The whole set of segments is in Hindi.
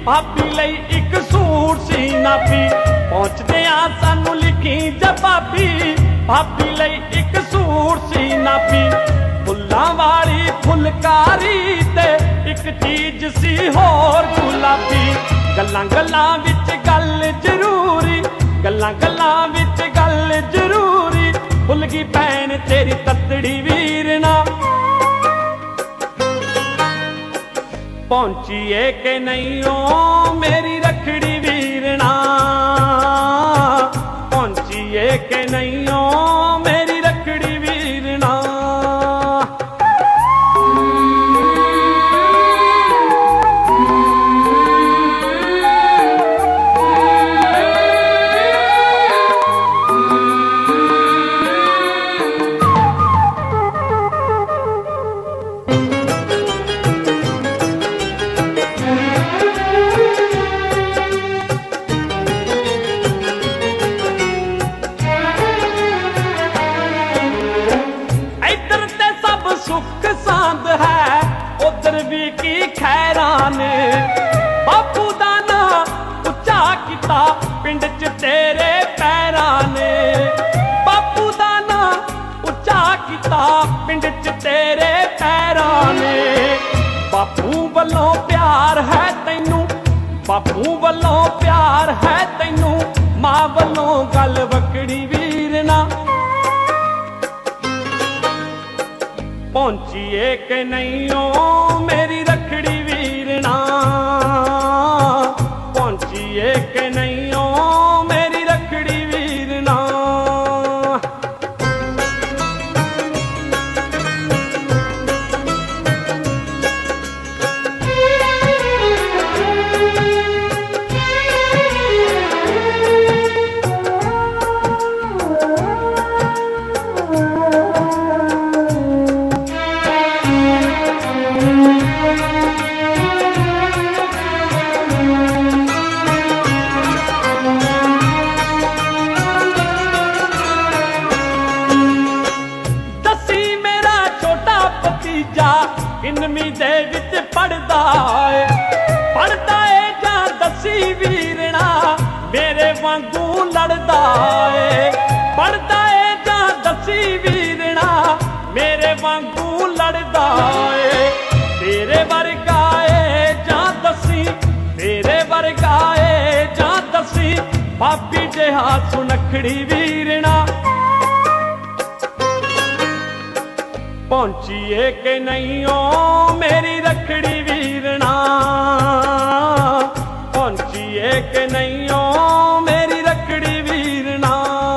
भाभी लई एक सूट सी नापी पहुंचदे आ सानू लिखी जवाबी भाभी लई एक सूट सी नापी फुल्लां वाली फुलकारी ते एक चीज सी होर गुलाबी गल्लां गल्लां विच गल जरूरी गल्लां गल्लां विच गल जरूरी भुल गई भैन तेरी ततड़ी वीरना पहुंचिए के नहीं ओ मेरी रखड़ी वीरना पहुंचिए के नहीं ओ मेरी रखड़ी वीरना सुख सांद है उधर भी की खैरान बापू दा ना उच्चा किता पिंड च तेरे पैरां ने बापू दा ना उच्चा किता पिंड च तेरे पैरां ने बापू वल्लों प्यार है तैनू बापू वल्लों प्यार है तैनू मां वल्लों गल वकड़ी वीरना पहुंचिए के नहीं ओ मेरी रखड़ी वीरना पहुंचिए के नहीं ओ मेरी रखड़ी वीरना इनमी दे विच पढ़दा है जां दसी वीरना मेरे वांगू लड़दा है पढ़दा है जां दसी वीरना मेरे वांगू लड़दा है तेरे वर्गा है जां दसी तेरे वर्गा है जां दसी भाभी जिहा सुनखड़ी वीरना पहुंचिए के नहीं ओ मेरी रखड़ी वीरना पहुंचिए के नहीं ओ मेरी रखड़ी वीरना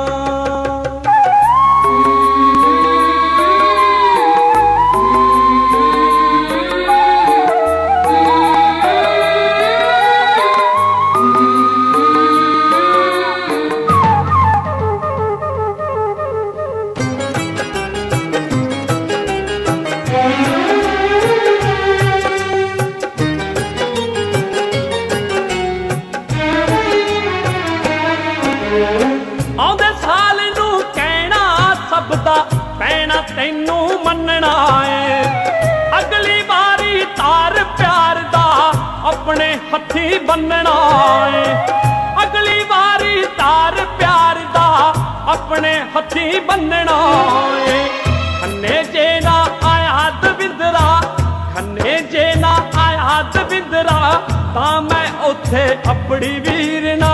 आउंदे साल नू कहना सबदा पैना तैनू मनना है अगली बारी तार प्यार दा अपने हथी बनना है अगली बारी तार प्यार दा अपने हथी बनना है खन्ने जे ना आया दविंदरा खन्ने जे ना आया दविंदरा तां मैं उथे अपनी वीरना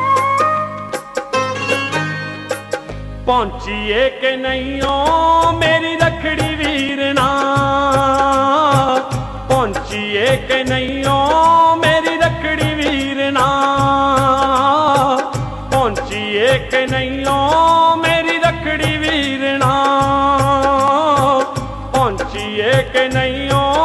पहुंचिए के नहीं ओ मेरी रखड़ी वीरना पहुंचिए के नहीं ओ मेरी रखड़ी वीरना पहुंचिए के नहीं ओ मेरी रखड़ी वीरना पहुंचिए के नहीं ओ